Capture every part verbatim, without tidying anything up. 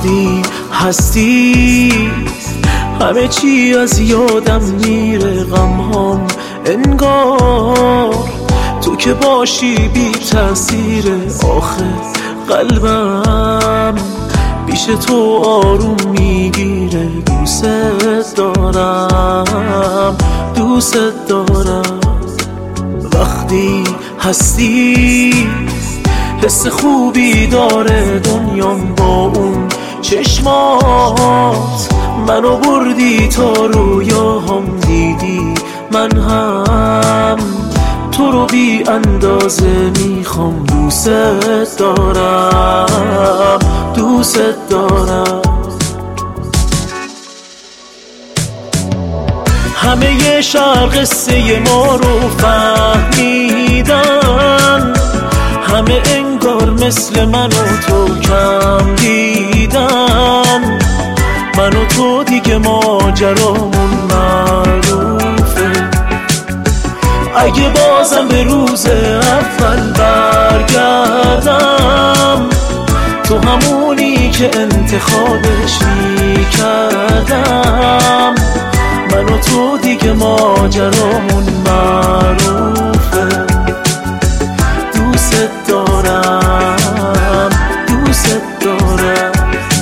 وقتی هستی همه چی از یادم میره، غمهام انگار تو که باشی بی تأثیره. آخه قلبم پیش تو آروم میگیره. دوست دارم دوست دارم وقتی هستی حس خوبی داره دنیام با اون چشمات. منو بردی تا رویاهم دیدی، من هم تو رو بی اندازه میخوام. دوست دارم دوست دارم. همه شهر قصه ما رو فهمیدن، همه انگار مثل من و تو کم دیدن. من و تو دیگه ماجرامون معروفه. اگه بازم به روز اول برگردم، تو همونی که انتخابش میکردم. من و تو دیگه ماجرامون معروفه. دوست دارم دوست دارم.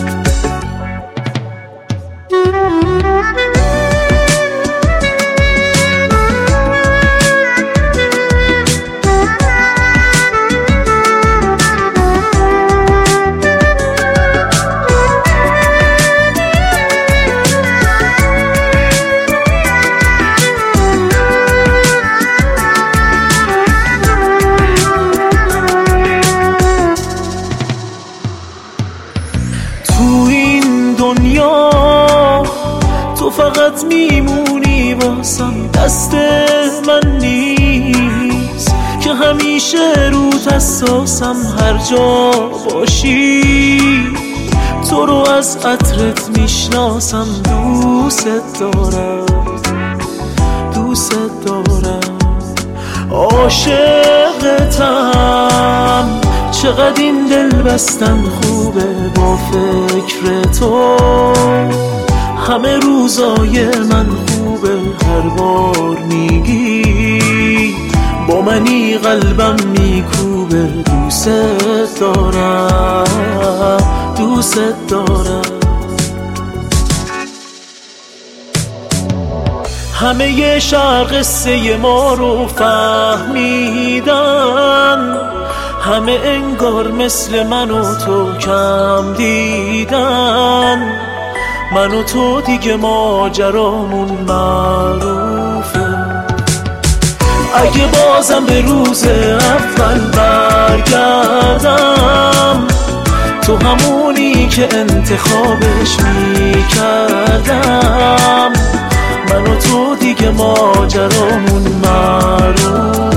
تو این دنیا تو فقط میمونی واسم، دست من نیست که همیشه روت حساسم. هر جا باشی تو رو از عطرت میشناسم. دوست دارم دوست دارم عاشقتم. چقدر این دل بستن خوبه با فکر تو. همه روزای من خوبه، هر بار میگی با منی قلبم میکوبه. دوست دارم دوست دارم. همه شهر قصه ما رو فهمیدن، همه انگار مثل من و تو کم دیدن. من و تو دیگه ماجرامون معروفه. اگه بازم به روز اول برگردم، تو همونی که انتخابش میکردم. من و تو دیگه ماجرامون معروفه.